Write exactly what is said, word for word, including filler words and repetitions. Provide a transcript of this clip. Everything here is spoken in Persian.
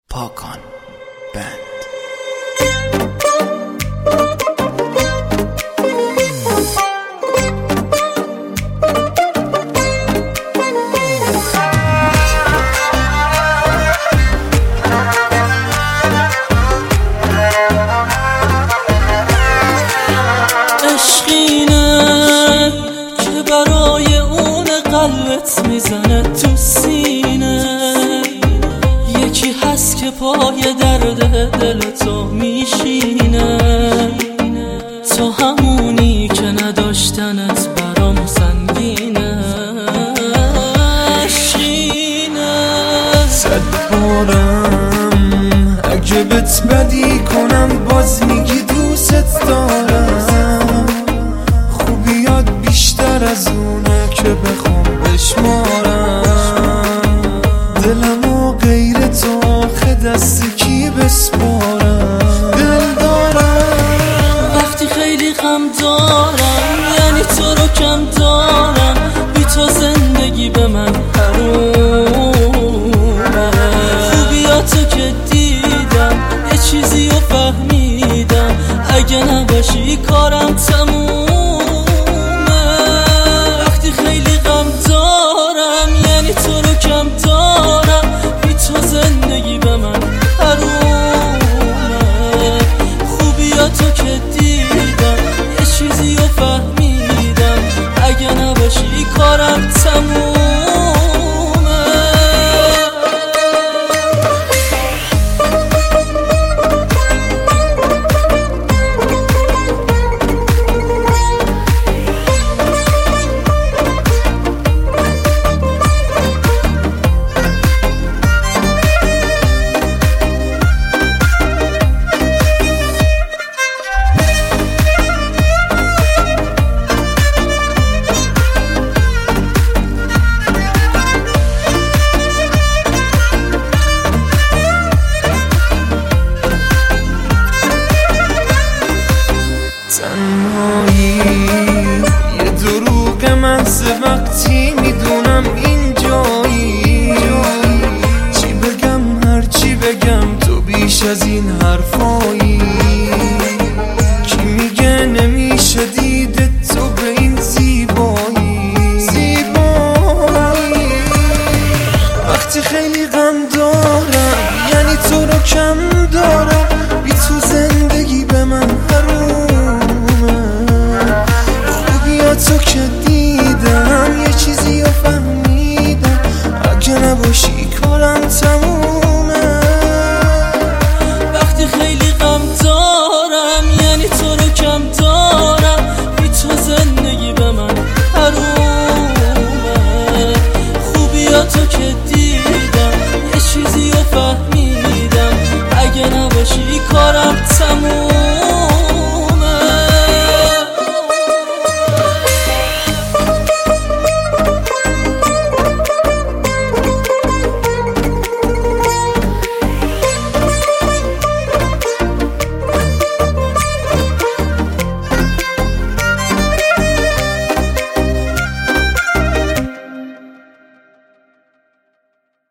پاکان بند. عشقینه که برای اون قلبت میزنه تو سینه، یکی هست که پای درد دل تو میشینه، تو همونی که نداشتنت برام سنگینه. عشقینه صد بارم اگه بهت بدی کنم باز میگی دوست دارم، خوبیات بیشتر از اونه که بخوام بشمارم، دلمو غیر تو آخه دست کی بسپارم. دل دارم وقتی خیلی غم دارم، یعنی تو رو کم دارم، بی تو زندگی به من حرومه. خوبیاتو که دیدم یه چیزی رو فهمیدم، اگه نباشی کارم تمومه. وقتی خیلی غم دارم، یعنی تو رو کم دارم، بی تو زندگی به من حرومه. خوبیاتو که دیدم یه چیزی رو فهمیدم، اگه نباشی کارم تمومه. تنهایی یه دروغ محض وقتی میدونم اینجایی، چی بگم هر چی بگم تو بیش از این حرف